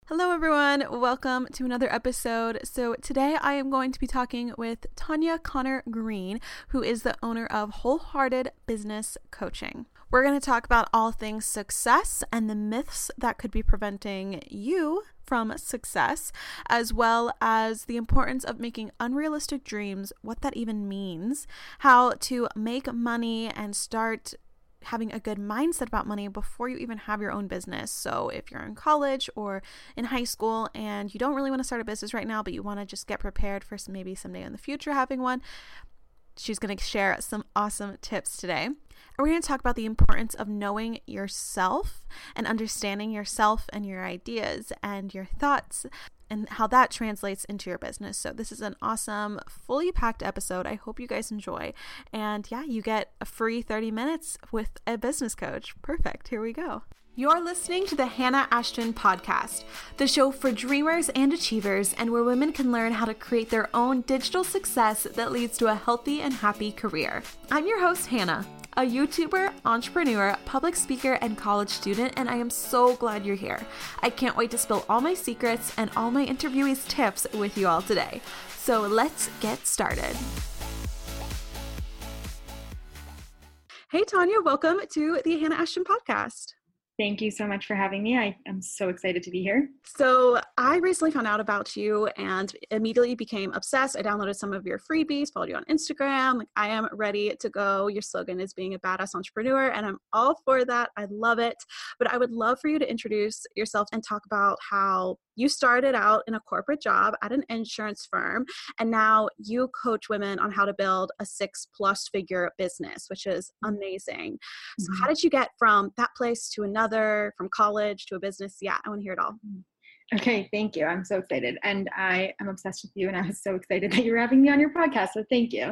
Hello, everyone. Welcome to another episode. So today I am going to be talking with Tanya Connor Green, who is the owner of Wholehearted Business Coaching. We're going to talk about all things success and the myths that could be preventing you from success, as well as the importance of making unrealistic dreams, what that even means, how to make money and start having a good mindset about money before you even have your own business. So if you're in college or in high school and you don't really want to start a business right now, but you want to just get prepared for maybe someday in the future having one, she's going to share some awesome tips today. And we're going to talk about the importance of knowing yourself and understanding yourself and your ideas and your thoughts and how that translates into your business. So this is an awesome, fully packed episode. I hope you guys enjoy. And yeah, you get a free 30 minutes with a business coach. Perfect. Here we go. You're listening to the Hannah Ashton Podcast, the show for dreamers and achievers, and where women can learn how to create their own digital success that leads to a healthy and happy career. I'm your host, Hannah, a YouTuber, entrepreneur, public speaker, and college student, and I am so glad you're here. I can't wait to spill all my secrets and all my interviewees' tips with you all today. So let's get started. Hey, Tanya, welcome to the Hannah Ashton Podcast. Thank you so much for having me. I am so excited to be here. So I recently found out about you and immediately became obsessed. I downloaded some of your freebies, followed you on Instagram. I am ready to go. Your slogan is being a badass entrepreneur, and I'm all for that. I love it. But I would love for you to introduce yourself and talk about how you started out in a corporate job at an insurance firm, and now you coach women on how to build a 6+ figure business, which is amazing. So how did you get from that place to another, from college to a business? Yeah, I want to hear it all. Okay, thank you. I'm so excited. And I am obsessed with you, and I was so excited that you're having me on your podcast, so thank you.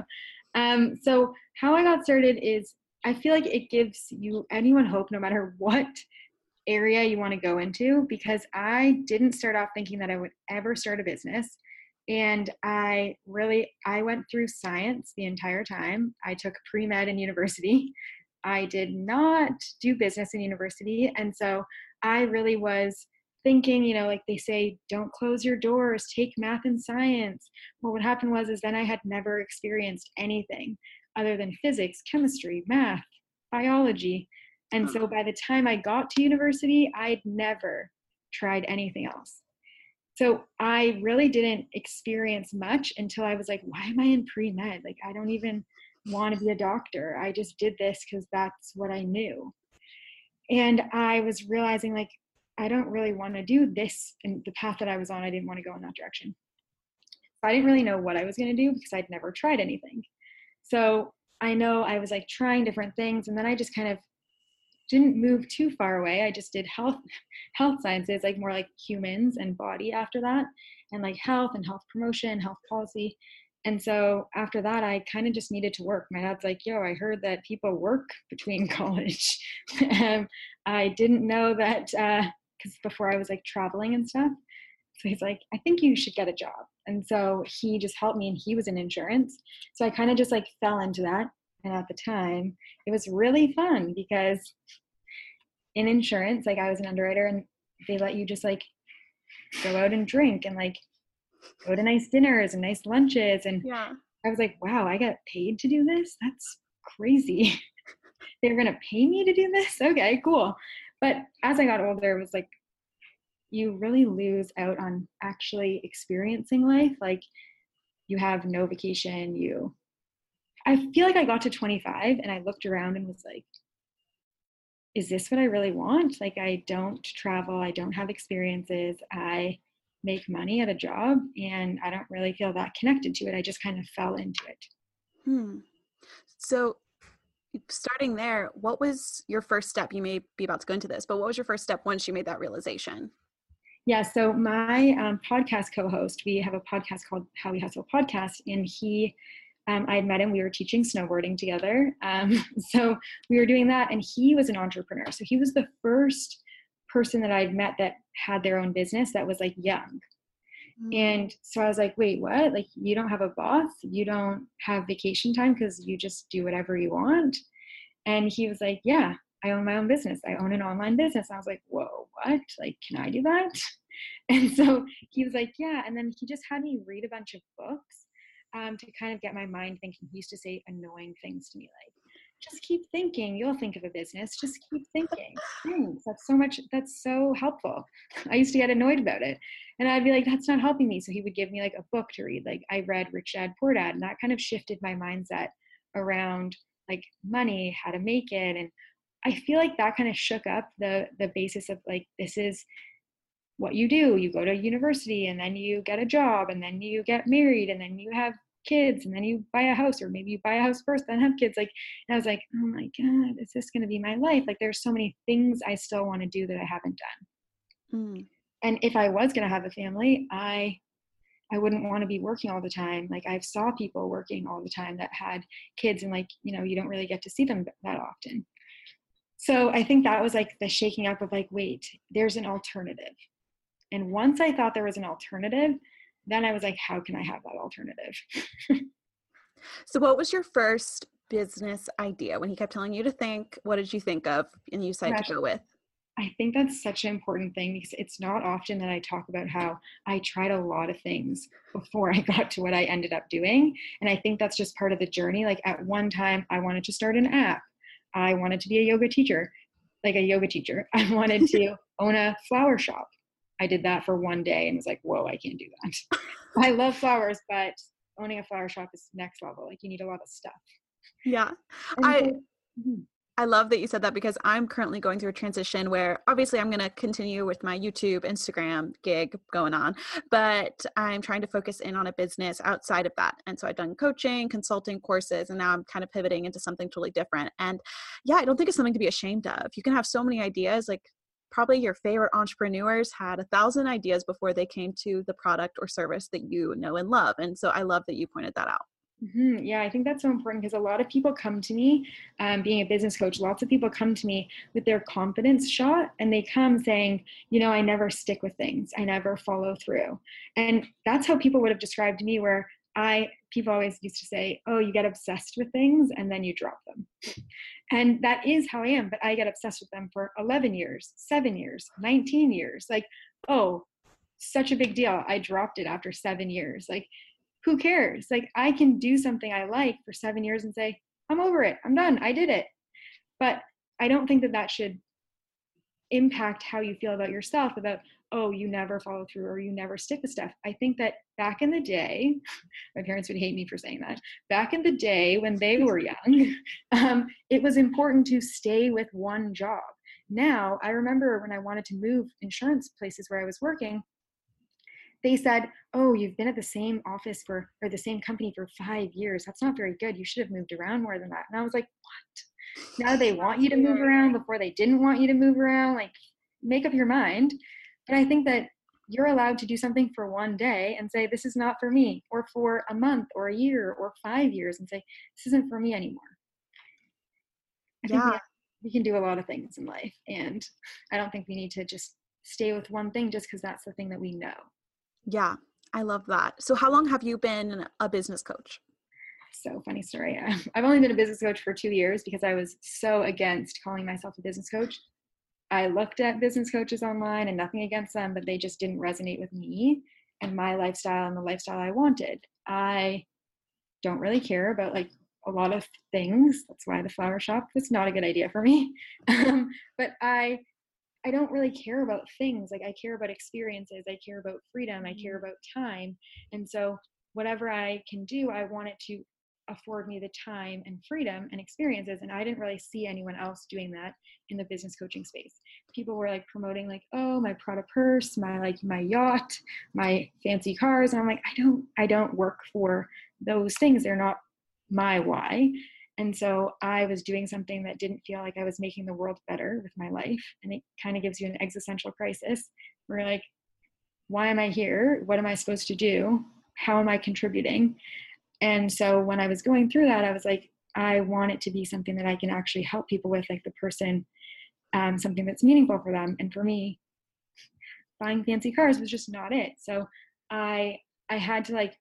So how I got started is I feel like it gives you anyone hope no matter what area you want to go into, because I didn't start off thinking that I would ever start a business. And I went through science the entire time. I took pre-med in university. I did not do business in university. And so I really was thinking, like they say, don't close your doors, take math and science. Well, what happened was then I had never experienced anything other than physics, chemistry, math, biology. And so by the time I got to university, I'd never tried anything else. So I really didn't experience much until I was like, why am I in pre-med? Like, I don't even want to be a doctor. I just did this because that's what I knew. And I was realizing, like, I don't really want to do this. And the path that I was on, I didn't want to go in that direction. So I didn't really know what I was going to do because I'd never tried anything. So I know I was like trying different things. And then I just kind of didn't move too far away. I just did health sciences, like more like humans and body after that, and like health and health promotion, health policy. And so after that, I kind of just needed to work. My dad's like, yo, I heard that people work between college. I didn't know that because before I was like traveling and stuff. So he's like, I think you should get a job. And so he just helped me, and he was in insurance. So I kind of just like fell into that. And at the time, it was really fun because in insurance, like I was an underwriter, and they let you just like go out and drink and like go to nice dinners and nice lunches. And yeah. I was like, wow, I got paid to do this? That's crazy. They were going to pay me to do this? Okay, cool. But as I got older, it was like, you really lose out on actually experiencing life. Like you have no vacation, I feel like I got to 25 and I looked around and was like, is this what I really want? Like, I don't travel. I don't have experiences. I make money at a job and I don't really feel that connected to it. I just kind of fell into it. So starting there, what was your first step? You may be about to go into this, but what was your first step once you made that realization? Yeah, so my podcast co-host, we have a podcast called How We Hustle Podcast, and I had met him, we were teaching snowboarding together. So we were doing that, and he was an entrepreneur. So he was the first person that I'd met that had their own business that was like young. And so I was like, wait, what? Like, you don't have a boss? You don't have vacation time because you just do whatever you want? And he was like, yeah, I own my own business. I own an online business. And I was like, whoa, what? Like, can I do that? And so he was like, yeah. And then he just had me read a bunch of books to kind of get my mind thinking. He used to say annoying things to me like, just keep thinking, you'll think of a business. Just keep thinking. Thanks. That's so helpful. I used to get annoyed about it. And I'd be like, that's not helping me. So he would give me like a book to read. Like I read Rich Dad Poor Dad, and that kind of shifted my mindset around like money, how to make it. And I feel like that kind of shook up the basis of like, this is what you do. You go to university and then you get a job and then you get married and then you have kids and then you buy a house, or maybe you buy a house first then have kids. Like, and I was like, oh my God, is this going to be my life? Like there's so many things I still want to do that I haven't done. And if I was going to have a family, I wouldn't want to be working all the time. Like I saw people working all the time that had kids, and like, you know, you don't really get to see them that often. So I think that was like the shaking up of like, wait, there's an alternative. And once I thought there was an alternative, then I was like, how can I have that alternative? So what was your first business idea when he kept telling you to think? What did you think of and you decided to go with? I think that's such an important thing, because it's not often that I talk about how I tried a lot of things before I got to what I ended up doing. And I think that's just part of the journey. Like at one time I wanted to start an app. I wanted to be a yoga teacher. I wanted to own a flower shop. I did that for one day and was like, whoa, I can't do that. I love flowers, but owning a flower shop is next level. Like you need a lot of stuff. Yeah. I love that you said that, because I'm currently going through a transition where obviously I'm going to continue with my YouTube, Instagram gig going on, but I'm trying to focus in on a business outside of that. And so I've done coaching, consulting courses, and now I'm kind of pivoting into something totally different. And yeah, I don't think it's something to be ashamed of. You can have so many ideas. Like probably your favorite entrepreneurs had 1,000 ideas before they came to the product or service that you know and love. And so I love that you pointed that out. Mm-hmm. Yeah, I think that's so important, because a lot of people come to me, being a business coach, lots of people come to me with their confidence shot, and they come saying, you know, I never stick with things. I never follow through. And that's how people would have described me, where people always used to say, oh, you get obsessed with things and then you drop them. And that is how I am, but I get obsessed with them for 11 years, 7 years, 19 years. Like, oh, such a big deal. I dropped it after 7 years. Like, who cares? Like I can do something I like for 7 years and say, I'm over it. I'm done. I did it. But I don't think that should impact how you feel about yourself, about, oh, you never follow through or you never stick with stuff. I think that back in the day, my parents would hate me for saying that. Back in the day when they were young, it was important to stay with one job. Now, I remember when I wanted to move insurance places where I was working, they said, oh, you've been at the same office or the same company for 5 years. That's not very good. You should have moved around more than that. And I was like, what? Now they want you to move around before they didn't want you to move around. Like, make up your mind. But I think that you're allowed to do something for one day and say, this is not for me, or for a month or a year or 5 years and say, this isn't for me anymore. I think we can do a lot of things in life. And I don't think we need to just stay with one thing just because that's the thing that we know. Yeah, I love that. So how long have you been a business coach? So funny story. I've only been a business coach for 2 years because I was so against calling myself a business coach. I looked at business coaches online, and nothing against them, but they just didn't resonate with me and my lifestyle and the lifestyle I wanted. I don't really care about like a lot of things. That's why the flower shop was not a good idea for me. But I don't really care about things. Like I care about experiences. I care about freedom. I care about time. And so whatever I can do, I want it to afford me the time and freedom and experiences. And I didn't really see anyone else doing that in the business coaching space. People were like promoting like, oh, my Prada purse, my yacht, my fancy cars. And I'm like, I don't work for those things. They're not my why. And so I was doing something that didn't feel like I was making the world better with my life. And it kind of gives you an existential crisis where you're like, why am I here? What am I supposed to do? How am I contributing? And so when I was going through that, I was like, I want it to be something that I can actually help people with, like the person, something that's meaningful for them. And for me, buying fancy cars was just not it. So I had to like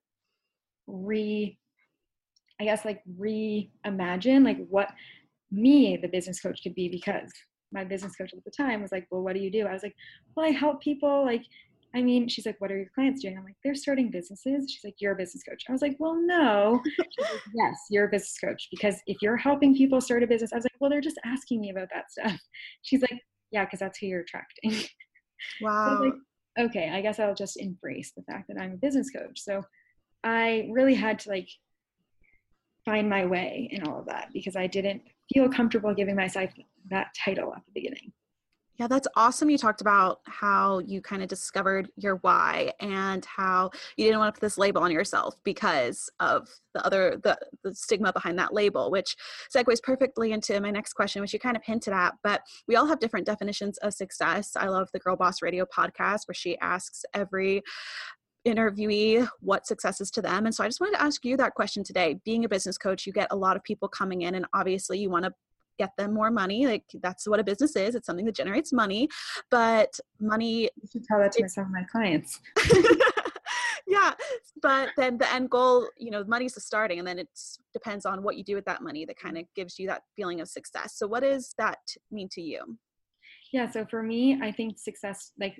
reimagine like what me, the business coach, could be, because my business coach at the time was like, well, what do you do? I was like, well, I help people like I mean, she's like, what are your clients doing? I'm like, they're starting businesses. She's like, you're a business coach. I was like, well, no. She's like, yes, you're a business coach, because if you're helping people start a business, I was like, well, they're just asking me about that stuff. She's like, yeah, because that's who you're attracting. So I was Wow. like, okay, I guess I'll just embrace the fact that I'm a business coach. So I really had to like find my way in all of that, because I didn't feel comfortable giving myself that title at the beginning. Yeah, that's awesome. You talked about how you kind of discovered your why and how you didn't want to put this label on yourself because of the stigma behind that label, which segues perfectly into my next question, which you kind of hinted at, but we all have different definitions of success. I love the Girl Boss Radio podcast where she asks every interviewee what success is to them. And so I just wanted to ask you that question today. Being a business coach, you get a lot of people coming in, and obviously you want to get them more money. Like, that's what a business is. It's something that generates money, but money, You should tell that to some of my clients. yeah, but then the end goal, money's the starting, and then it depends on what you do with that money that kind of gives you that feeling of success. So what does that mean to you? Yeah, so for me, I think success, like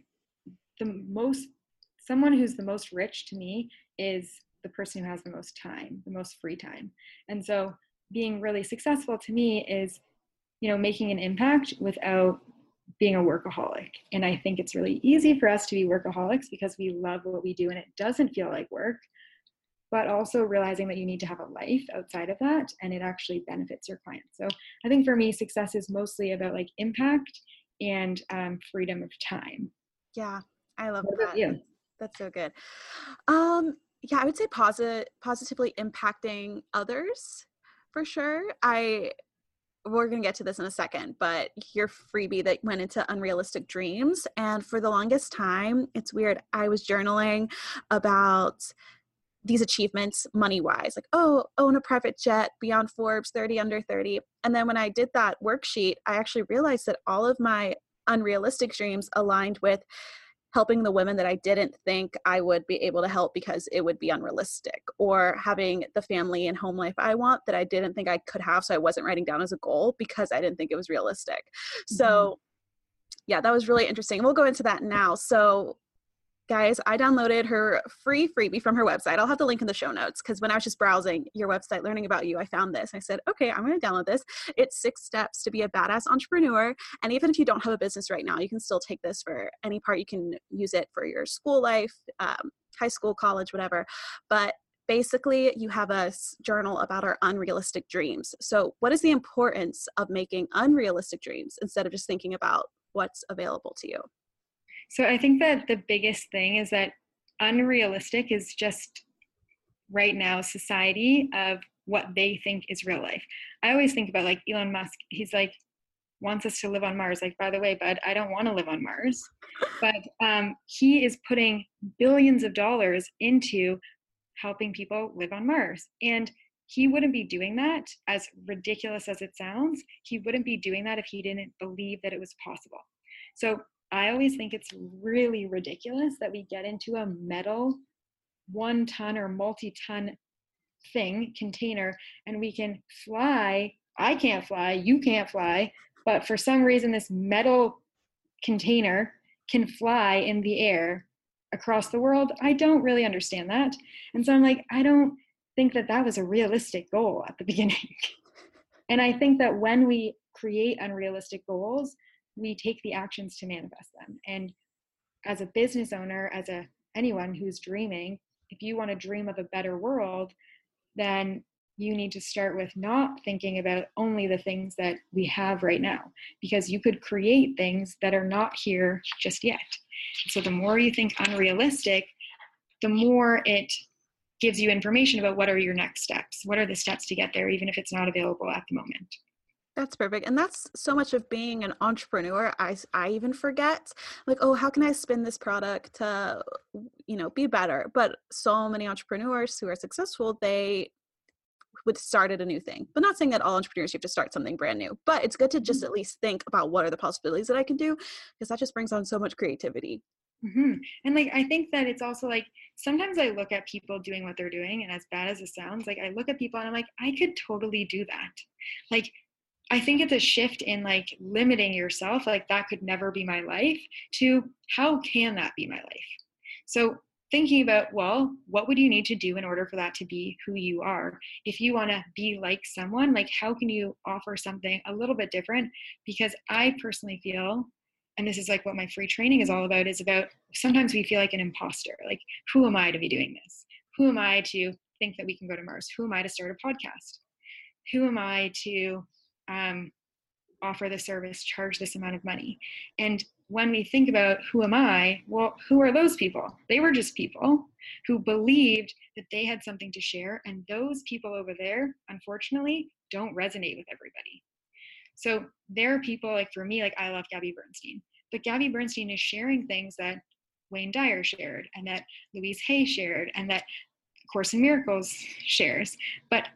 someone who's the most rich to me is the person who has the most time, the most free time. And so being really successful to me is, making an impact without being a workaholic. And I think it's really easy for us to be workaholics because we love what we do and it doesn't feel like work, but also realizing that you need to have a life outside of that and it actually benefits your clients. So I think for me, success is mostly about like impact and freedom of time. Yeah, I love What about that. you? That's so good. Yeah, I would say positively impacting others for sure. We're going to get to this in a second, but your freebie that went into unrealistic dreams. And for the longest time, it's weird, I was journaling about these achievements money-wise, like, oh, own a private jet, be on Forbes 30 under 30. And then when I did that worksheet, I actually realized that all of my unrealistic dreams aligned with helping the women that I didn't think I would be able to help because it would be unrealistic, or having the family and home life I want that I didn't think I could have. So I wasn't writing down as a goal because I didn't think it was realistic. So yeah, that was really interesting. We'll go into that now. So guys, I downloaded her free freebie from her website. I'll have the link in the show notes, because when I was just browsing your website, learning about you, I found this. I said, okay, I'm going to download this. It's 6 steps to be a badass entrepreneur. And even if you don't have a business right now, you can still take this for any part. You can use it for your school life, high school, college, whatever. But basically, you have a journal about our unrealistic dreams. So what is the importance of making unrealistic dreams instead of just thinking about what's available to you? So I think that the biggest thing is that unrealistic is just right now society of what they think is real life. I always think about like Elon Musk. He's like, wants us to live on Mars. Like, by the way, bud, I don't want to live on Mars. But he is putting billions of dollars into helping people live on Mars. And he wouldn't be doing that, as ridiculous as it sounds. He wouldn't be doing that if he didn't believe that it was possible. So I always think it's really ridiculous that we get into a metal 1-ton or multi-ton container, and we can fly. I can't fly, you can't fly, but for some reason this metal container can fly in the air across the world. I don't really understand that. And so I'm like, I don't think that that was a realistic goal at the beginning. And I think that when we create unrealistic goals, we take the actions to manifest them. And as a business owner, anyone who's dreaming, if you want to dream of a better world, then you need to start with not thinking about only the things that we have right now, because you could create things that are not here just yet. So the more you think unrealistic, the more it gives you information about what are your next steps, what are the steps to get there, even if it's not available at the moment. That's perfect. And that's so much of being an entrepreneur. I even forget, like, oh, how can I spin this product to, be better? But so many entrepreneurs who are successful, they would start at a new thing. But not saying that all entrepreneurs, you have to start something brand new. But it's good to just at least think about what are the possibilities that I can do, because that just brings on so much creativity. Mm-hmm. And like, I think that it's also like, sometimes I look at people doing what they're doing, and as bad as it sounds, like I look at people and I'm like, I could totally do that. Like, I think it's a shift in like limiting yourself, like that could never be my life, to how can that be my life? So thinking about, well, what would you need to do in order for that to be who you are? If you want to be like someone, like how can you offer something a little bit different? Because I personally feel, and this is like what my free training is all about, is about sometimes we feel like an imposter. Like, who am I to be doing this? Who am I to think that we can go to Mars? Who am I to start a podcast? Who am I to offer the service, charge this amount of money? And when we think about who am I, well, who are those people? They were just people who believed that they had something to share. And those people over there, unfortunately, don't resonate with everybody. So there are people like, for me, like I love Gabby Bernstein, but Gabby Bernstein is sharing things that Wayne Dyer shared and that Louise Hay shared and that Course in Miracles shares. But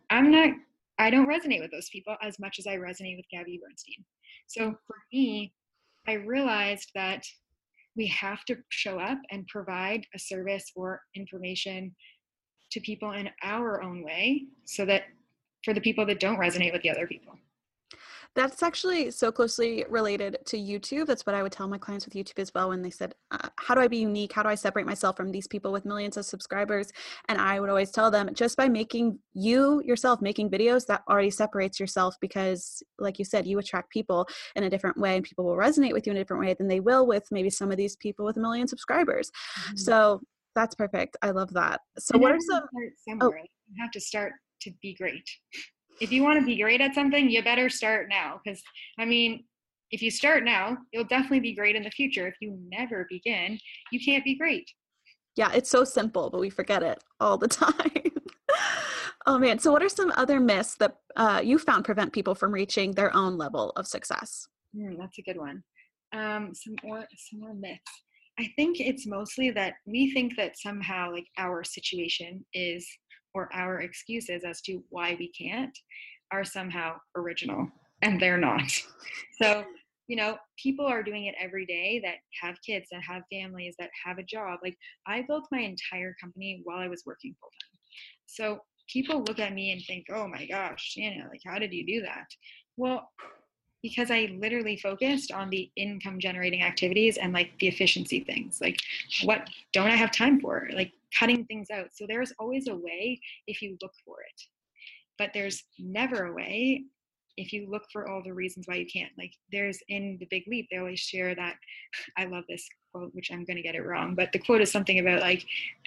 I don't resonate with those people as much as I resonate with Gabby Bernstein. So for me, I realized that we have to show up and provide a service or information to people in our own way, so that for the people that don't resonate with the other people. That's actually so closely related to YouTube. That's what I would tell my clients with YouTube as well when they said, how do I be unique? How do I separate myself from these people with millions of subscribers? And I would always tell them, just by making yourself making videos, that already separates yourself, because like you said, you attract people in a different way and people will resonate with you in a different way than they will with maybe some of these people with a million subscribers. Mm-hmm. So that's perfect. I love that. So and what are some... somewhere. You have to start to be great. If you want to be great at something, you better start now. Because, I mean, if you start now, you'll definitely be great in the future. If you never begin, you can't be great. Yeah, it's so simple, but we forget it all the time. Oh, man. So what are some other myths that you found prevent people from reaching their own level of success? That's a good one. Some more myths. I think it's mostly that we think that somehow like our situation is, or our excuses as to why we can't, are somehow original, and they're not. So, people are doing it every day that have kids, that have families, that have a job. Like I built my entire company while I was working full time. So people look at me and think, oh my gosh, like how did you do that? Well, because I literally focused on the income generating activities and like the efficiency things, like what don't I have time for, like cutting things out. So there's always a way if you look for it, but there's never a way if you look for all the reasons why you can't. Like there's in The Big Leap, they always share that, I love this quote, which I'm going to get it wrong, but the quote is something about like,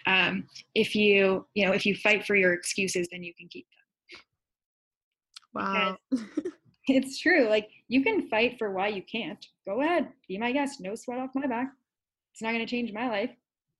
if you fight for your excuses, then you can keep them. Wow. It's true. Like you can fight for why you can't. Go ahead, be my guest. No sweat off my back. It's not going to change my life.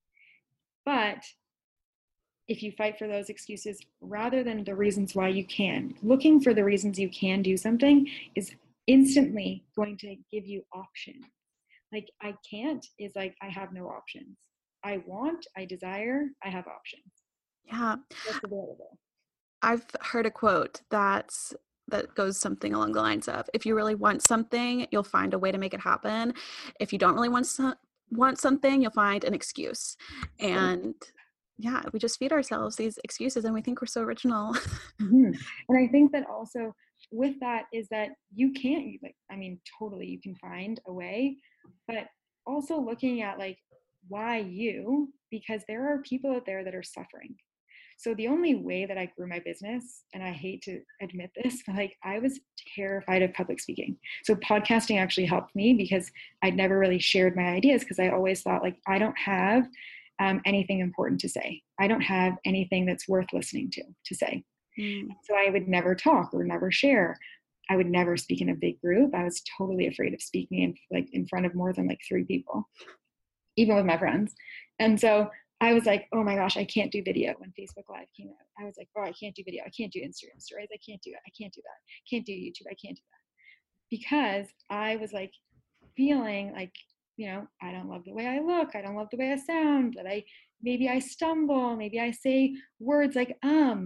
But if you fight for those excuses rather than the reasons why you can, looking for the reasons you can do something is instantly going to give you options. Like I can't is like I have no options. I want, I desire, I have options. Yeah. What's available? I've heard a quote that goes something along the lines of, if you really want something, you'll find a way to make it happen. If you don't really want something, you'll find an excuse. And yeah, we just feed ourselves these excuses and we think we're so original. Mm-hmm. And I think that also with that is that you can't, totally you can find a way, but also looking at like, why you? Because there are people out there that are suffering. So the only way that I grew my business, and I hate to admit this, but like I was terrified of public speaking. So podcasting actually helped me because I'd never really shared my ideas because I always thought like, I don't have anything important to say. I don't have anything that's worth listening to say. So I would never talk or never share. I would never speak in a big group. I was totally afraid of speaking in front of more than like 3 people, even with my friends. And so I was like, oh my gosh, I can't do video. When Facebook Live came out, I was like, oh, I can't do video. I can't do Instagram stories. I can't do it. I can't do that. Can't do YouTube. I can't do that. Because I was like feeling like, I don't love the way I look. I don't love the way I sound. That maybe I stumble. Maybe I say words like,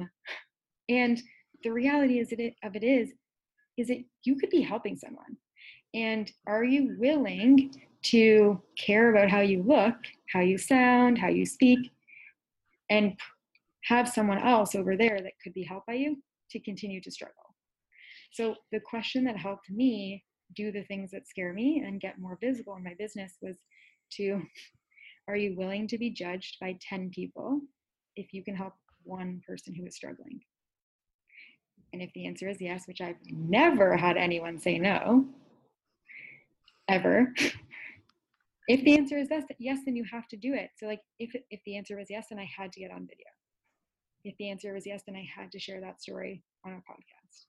And the reality is that you could be helping someone. And are you willing to care about how you look, how you sound, how you speak, and have someone else over there that could be helped by you to continue to struggle? So the question that helped me do the things that scare me and get more visible in my business was to, are you willing to be judged by 10 people if you can help one person who is struggling? And if the answer is yes, which I've never had anyone say no, ever. If the answer is yes, then you have to do it. So like if the answer was yes, then I had to get on video. If the answer was yes, then I had to share that story on a podcast.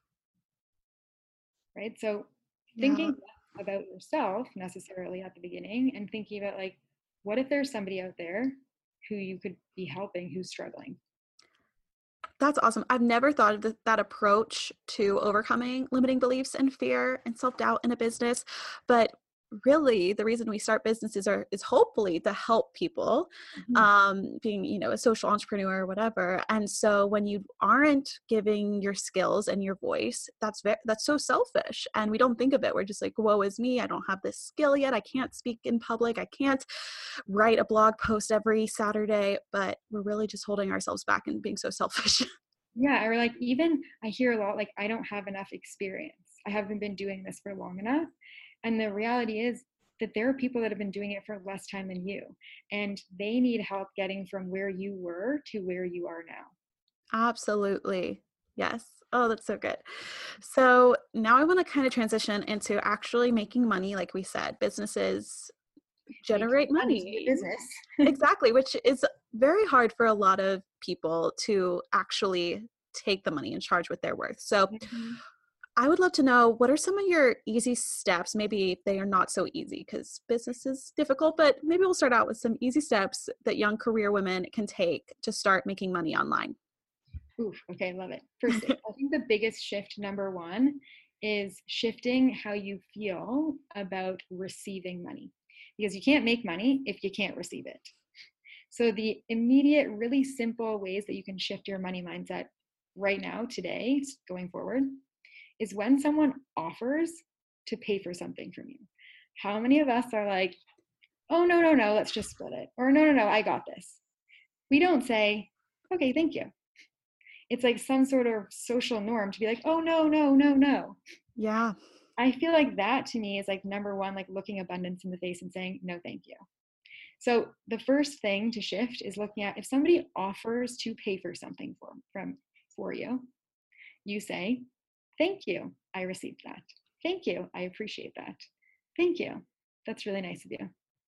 Right? So thinking about yourself necessarily at the beginning and thinking about like, what if there's somebody out there who you could be helping who's struggling? That's awesome. I've never thought of that approach to overcoming limiting beliefs and fear and self-doubt in a business, but really the reason we start businesses is hopefully to help people, being, a social entrepreneur or whatever. And so when you aren't giving your skills and your voice, that's so selfish. And we don't think of it. We're just like, woe is me. I don't have this skill yet. I can't speak in public. I can't write a blog post every Saturday, but we're really just holding ourselves back and being so selfish. Yeah, or like even I hear a lot like, I don't have enough experience. I haven't been doing this for long enough. And the reality is that there are people that have been doing it for less time than you, and they need help getting from where you were to where you are now. Absolutely. Yes. Oh, that's so good. So now I want to kind of transition into actually making money. Like we said, businesses generate money. Business. Exactly, which is very hard for a lot of people to actually take the money and charge what they're worth. So I would love to know, what are some of your easy steps? Maybe they are not so easy because business is difficult, but maybe we'll start out with some easy steps that young career women can take to start making money online. Oof, okay, love it. First, I think the biggest shift, number one, is shifting how you feel about receiving money, because you can't make money if you can't receive it. So the immediate, really simple ways that you can shift your money mindset right now, today, going forward, is when someone offers to pay for something from you. How many of us are like, oh, no, let's just split it. Or no, I got this. We don't say, okay, thank you. It's like some sort of social norm to be like, oh, no. Yeah. I feel like that to me is like number one, like looking abundance in the face and saying, no, thank you. So the first thing to shift is looking at, if somebody offers to pay for something for you, you say, thank you, I received that. Thank you, I appreciate that. Thank you, that's really nice of you.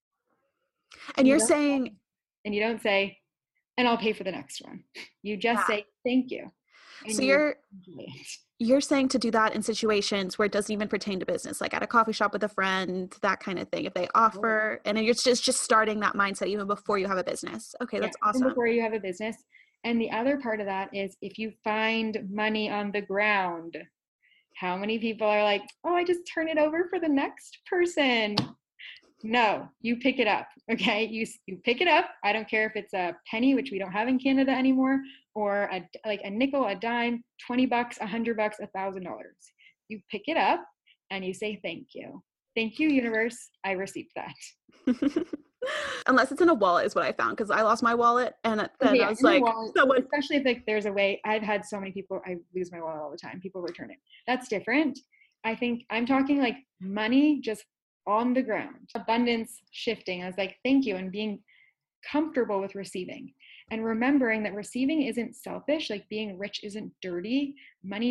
And you're saying, and you don't say, and I'll pay for the next one. You just say, thank you. So you're saying to do that in situations where it doesn't even pertain to business, like at a coffee shop with a friend, that kind of thing. If they offer, and it's just starting that mindset even before you have a business. Okay, that's awesome. Even before you have a business. And the other part of that is, if you find money on the ground, how many people are like, oh, I just turn it over for the next person? No, you pick it up. Okay, you pick it up. I don't care if it's a penny, which we don't have in Canada anymore, or a nickel, a dime, $20, $100, $1,000. You pick it up and you say, thank you. Thank you, universe. I received that. Unless it's in a wallet is what I found, because I lost my wallet and then I was like, wallet, especially if like there's a way. I've had so many people, I lose my wallet all the time. People return it. That's different. I think I'm talking like money just on the ground. Abundance shifting. I was like, thank you, and being comfortable with receiving. And remembering that receiving isn't selfish, like being rich isn't dirty. Money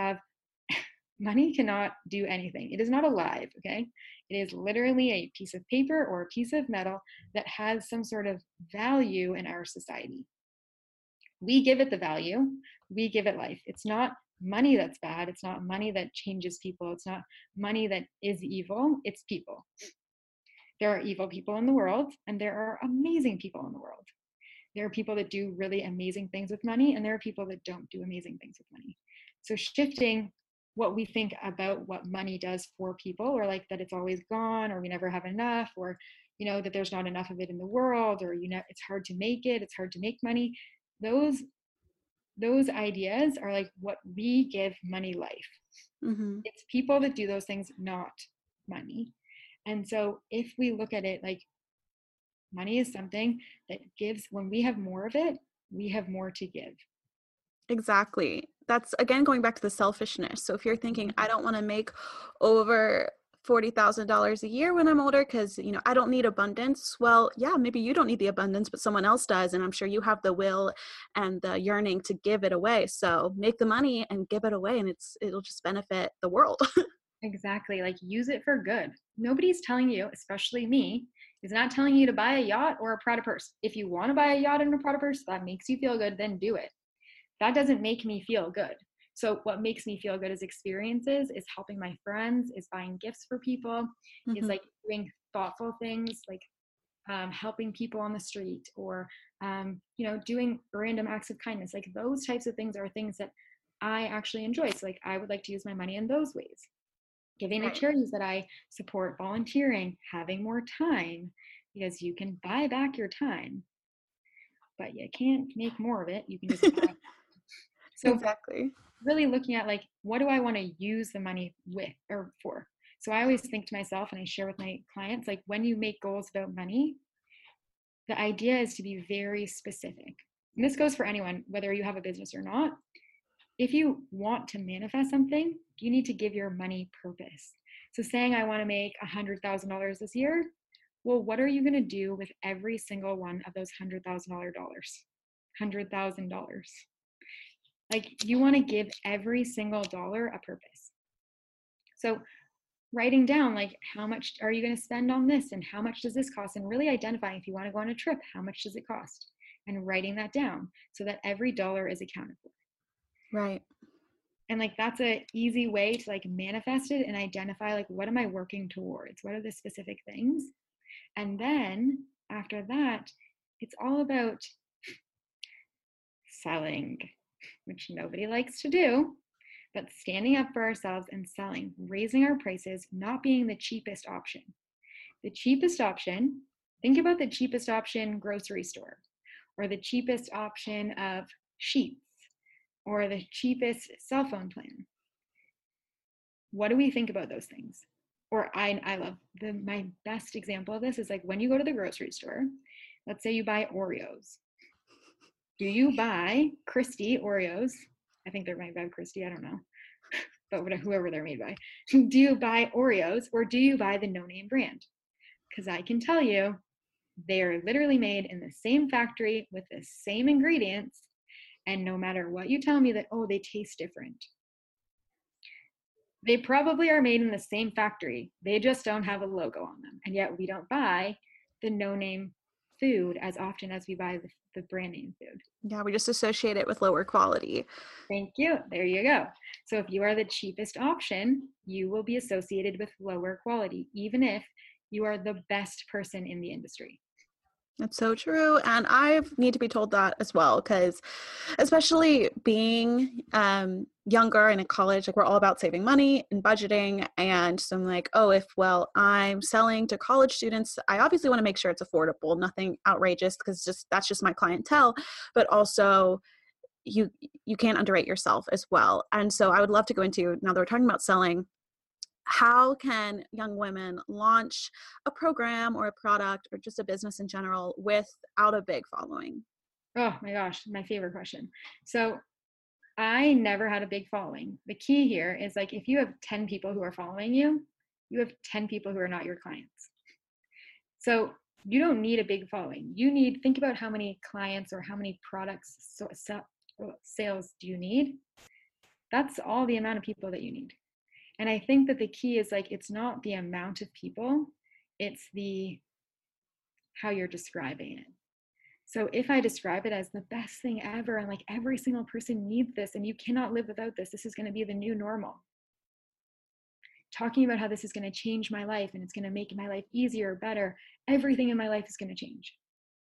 cannot do anything. It is not alive, okay? It is literally a piece of paper or a piece of metal that has some sort of value in our society. We give it the value, we give it life. It's not money that's bad. It's not money that changes people. It's not money that is evil. It's people. There are evil people in the world, and there are amazing people in the world. There are people that do really amazing things with money, and there are people that don't do amazing things with money. So shifting what we think about what money does for people, or like that it's always gone, or we never have enough, or that there's not enough of it in the world, or it's hard to make it, it's hard to make money. Those ideas are like what we give money life. It's people that do those things, not money. And so if we look at it like money is something that gives, when we have more of it, we have more to give. Exactly. that's again going back to the selfishness. So if you're thinking, I don't want to make over $40,000 a year when I'm older because, I don't need abundance. Well, yeah, maybe you don't need the abundance, but someone else does. And I'm sure you have the will and the yearning to give it away. So make the money and give it away, and it'll just benefit the world. Exactly. Like use it for good. Nobody's telling you, especially me, is not telling you to buy a yacht or a Prada purse. If you want to buy a yacht and a Prada purse, that makes you feel good, then do it. That doesn't make me feel good. So what makes me feel good is experiences, is helping my friends, is buying gifts for people, is Mhm. like doing thoughtful things like helping people on the street or doing random acts of kindness. Like those types of things are things that I actually enjoy. So like I would like to use my money in those ways, giving to Right. charities that I support, volunteering, having more time, because you can buy back your time, but you can't make more of it. You can just buy it. So Exactly. really looking at like, what do I want to use the money with or for? So I always think to myself, and I share with my clients, like when you make goals about money, the idea is to be very specific. And this goes for anyone, whether you have a business or not. If you want to manifest something, you need to give your money purpose. So saying I want to make $100,000 this year, well, what are you going to do with every single one of those $100,000? $100,000. Like you want to give every single dollar a purpose. So writing down like how much are you going to spend on this and how much does this cost, and really identifying if you want to go on a trip, how much does it cost, and writing that down so that every dollar is accounted for. Right. And like that's a easy way to like manifest it and identify like what am I working towards, what are the specific things. And then after that, it's all about selling, which nobody likes to do, but standing up for ourselves and selling, raising our prices, not being the cheapest option. The cheapest option, think about the cheapest option grocery store, or the cheapest option of sheets, or the cheapest cell phone plan. What do we think about those things? Or I love my best example of this is like when you go to the grocery store, let's say you buy Oreos. Do you buy Christie Oreos? I think they're made by Christie, I don't know, but whoever they're made by. Do you buy Oreos or do you buy the no name brand? Because I can tell you, they are literally made in the same factory with the same ingredients. And no matter what you tell me that, oh, they taste different, they probably are made in the same factory. They just don't have a logo on them. And yet we don't buy the no name food as often as we buy the brand name food. Yeah, we just associate it with lower quality. Thank you. There you go. So if you are the cheapest option, you will be associated with lower quality, even if you are the best person in the industry. That's so true. And I need to be told that as well, because especially being younger and in college, like we're all about saving money and budgeting. And so I'm like, oh, I'm selling to college students, I obviously want to make sure it's affordable, nothing outrageous, because that's just my clientele. But also you can't underrate yourself as well. And so I would love to go into, now that we're talking about selling, how can young women launch a program or a product or just a business in general without a big following? Oh my gosh, my favorite question. So I never had a big following. The key here is like if you have 10 people who are following you, you have 10 people who are not your clients. So you don't need a big following. Think about how many clients or how many products sales do you need? That's all the amount of people that you need. And I think that the key is like it's not the amount of people, it's the how you're describing it. So if I describe it as the best thing ever and like every single person needs this and you cannot live without this, this is going to be the new normal. Talking about how this is going to change my life and it's going to make my life easier, better, everything in my life is going to change.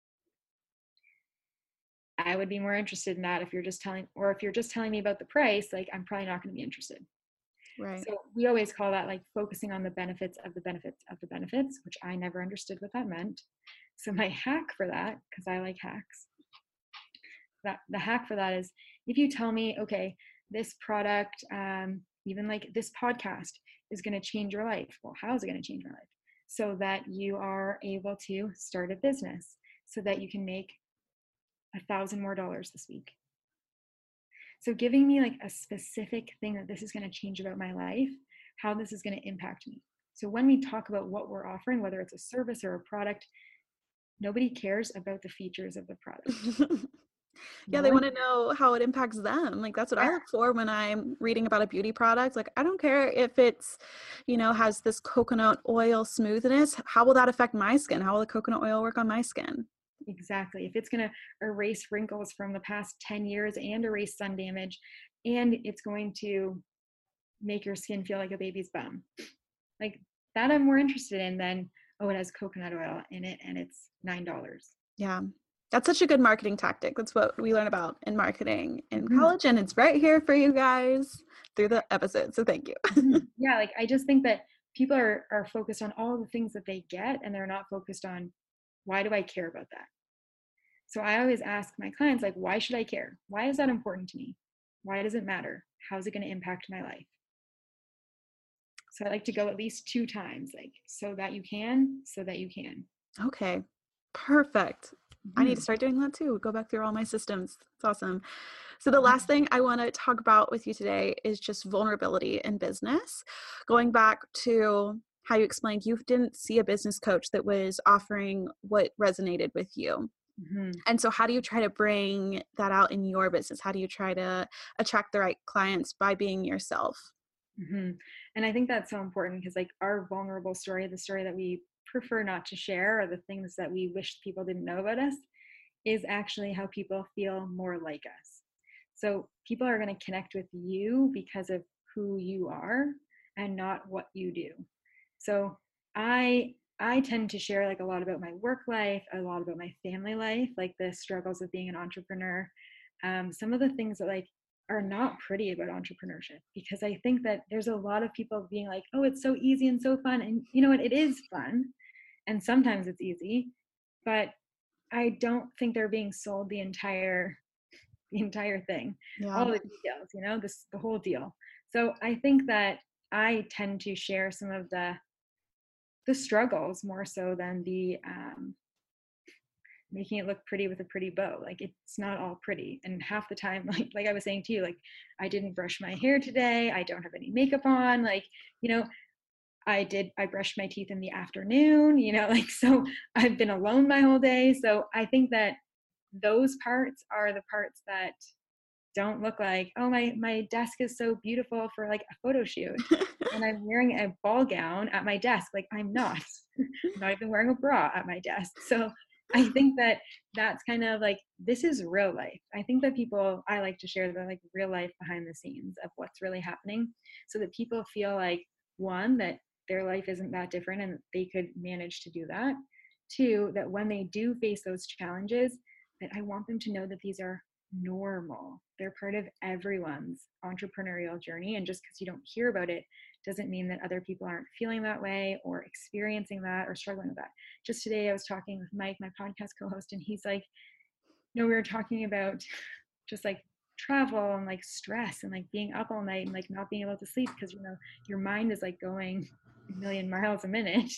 I would be more interested in that if you're just telling me about the price, like I'm probably not going to be interested. Right. So we always call that like focusing on the benefits of the benefits of the benefits, which I never understood what that meant. So my hack for that, because I like hacks, the hack for that is if you tell me, okay, this product, even like this podcast is going to change your life. Well, how is it going to change my life? So that you are able to start a business, so that you can make $1,000 more this week. So giving me like a specific thing that this is going to change about my life, how this is going to impact me. So when we talk about what we're offering, whether it's a service or a product, nobody cares about the features of the product. Yeah, No they one want to know how it impacts them. Like that's what I cares. look for when I'm reading about a beauty product. Like I don't care if it's, has this coconut oil smoothness. How will that affect my skin? How will the coconut oil work on my skin? Exactly. If it's going to erase wrinkles from the past 10 years and erase sun damage, and it's going to make your skin feel like a baby's bum, like that I'm more interested in than, oh, it has coconut oil in it and it's $9. Yeah. That's such a good marketing tactic. That's what we learn about in marketing in Mhm. college, and it's right here for you guys through the episode. So thank you. Yeah, like I just think that people are focused on all the things that they get and they're not focused on, why do I care about that? So I always ask my clients, like, why should I care? Why is that important to me? Why does it matter? How's it going to impact my life? So I like to go at least 2 times, like, so that you can, so that you can. Okay. Perfect. I need to Mhm. start doing that too. Go back through all my systems. It's awesome. So the last thing I want to talk about with you today is just vulnerability in business. Going back to how you explained you didn't see a business coach that was offering what resonated with you. Mhm. And so how do you try to bring that out in your business? How do you try to attract the right clients by being yourself? Mhm. And I think that's so important because, like, our vulnerable story, the story that we prefer not to share, or the things that we wish people didn't know about us, is actually how people feel more like us. So people are going to connect with you because of who you are and not what you do. So I tend to share like a lot about my work life, a lot about my family life, like the struggles of being an entrepreneur, some of the things that like are not pretty about entrepreneurship, because I think that there's a lot of people being like, oh, it's so easy and so fun, and you know what, it is fun, and sometimes it's easy, but I don't think they're being sold the entire thing, Yeah. all the details, the whole deal. So I think that I tend to share some of the struggles more so than the making it look pretty with a pretty bow. Like, it's not all pretty, and half the time, like I was saying to you, like, I didn't brush my hair today, I don't have any makeup on, like, you know I brushed my teeth in the afternoon, like, so I've been alone my whole day. So I think that those parts are the parts that don't look like, oh, my desk is so beautiful for like a photo shoot, and I'm wearing a ball gown at my desk. Like, I'm not. I'm not even wearing a bra at my desk. So I think that that's kind of like, this is real life. I think that I like to share the like real life behind the scenes of what's really happening, so that people feel like, one, that their life isn't that different and they could manage to do that. Two, that when they do face those challenges, that I want them to know that these are normal. They're part of everyone's entrepreneurial journey. And just because you don't hear about it doesn't mean that other people aren't feeling that way or experiencing that or struggling with that. Just today, I was talking with Mike, my podcast co host, and he's like, we were talking about just like travel and like stress and like being up all night and like not being able to sleep because, your mind is like going a million miles a minute.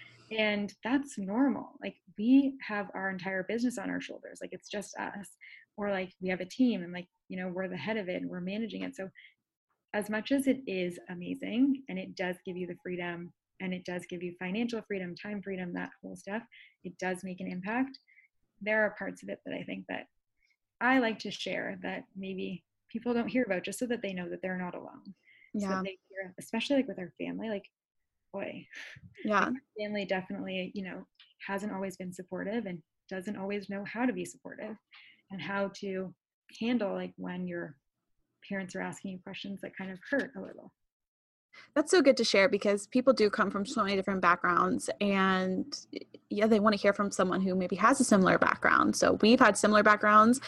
And that's normal. Like, we have our entire business on our shoulders. Like, it's just us. Or like we have a team and like, we're the head of it and we're managing it. So as much as it is amazing and it does give you the freedom and it does give you financial freedom, time freedom, that whole stuff, it does make an impact. There are parts of it that I think that I like to share that maybe people don't hear about, just so that they know that they're not alone. So that Yeah. they hear, especially like with our family, like, boy, Yeah. like my family definitely, hasn't always been supportive and doesn't always know how to be supportive and how to handle like when your parents are asking you questions that kind of hurt a little. That's so good to share because people do come from so many different backgrounds, and yeah, they want to hear from someone who maybe has a similar background. So we've had similar backgrounds,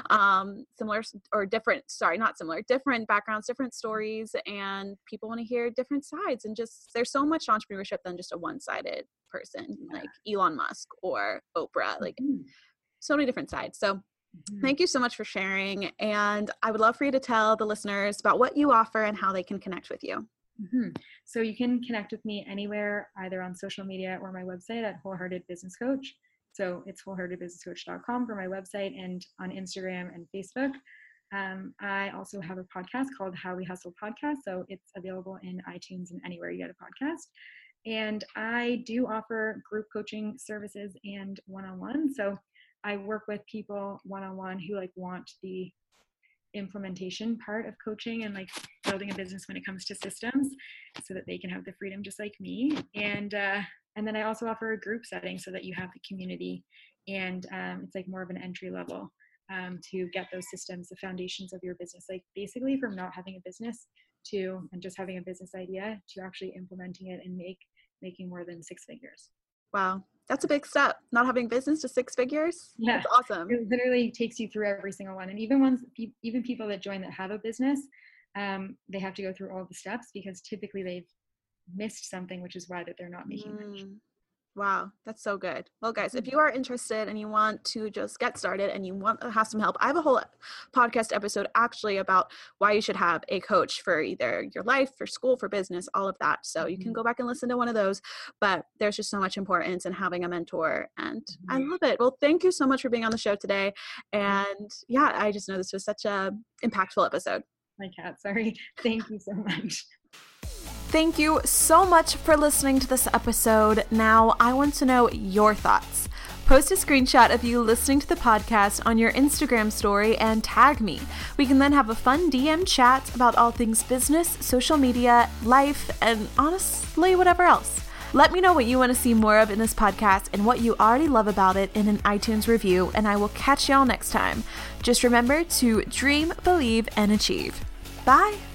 similar or different, sorry, not similar, different backgrounds, different stories, and people want to hear different sides. And just, there's so much entrepreneurship than just a one-sided person like Elon Musk or Oprah, like Mm-hmm. so many different sides. So Mm-hmm. thank you so much for sharing. And I would love for you to tell the listeners about what you offer and how they can connect with you. Mm-hmm. So you can connect with me anywhere, either on social media or my website at Wholehearted Business Coach. So it's wholeheartedbusinesscoach.com for my website, and on Instagram and Facebook. I also have a podcast called How We Hustle Podcast. So it's available in iTunes and anywhere you get a podcast. And I do offer group coaching services and one-on-one. So I work with people one-on-one who like want the implementation part of coaching and like building a business when it comes to systems so that they can have the freedom just like me. And then I also offer a group setting so that you have the community and it's like more of an entry level to get those systems, the foundations of your business, like basically from not having a business to and just having a business idea to actually implementing it and making more than 6 figures. Wow. That's a big step. Not having business to 6 figures. Yeah. That's awesome. It literally takes you through every single one. And even people that join that have a business, they have to go through all the steps because typically they've missed something, which is why that they're not making money. Wow, that's so good. Well, guys, if you are interested and you want to just get started and you want to have some help, I have a whole podcast episode actually about why you should have a coach for either your life, for school, for business, all of that. So you can go back and listen to one of those, but there's just so much importance in having a mentor and I love it. Well, thank you so much for being on the show today. And yeah, I just know this was such a impactful episode. My cat, sorry. Thank you so much. Thank you so much for listening to this episode. Now, I want to know your thoughts. Post a screenshot of you listening to the podcast on your Instagram story and tag me. We can then have a fun DM chat about all things business, social media, life, and honestly, whatever else. Let me know what you want to see more of in this podcast and what you already love about it in an iTunes review, and I will catch y'all next time. Just remember to dream, believe, and achieve. Bye.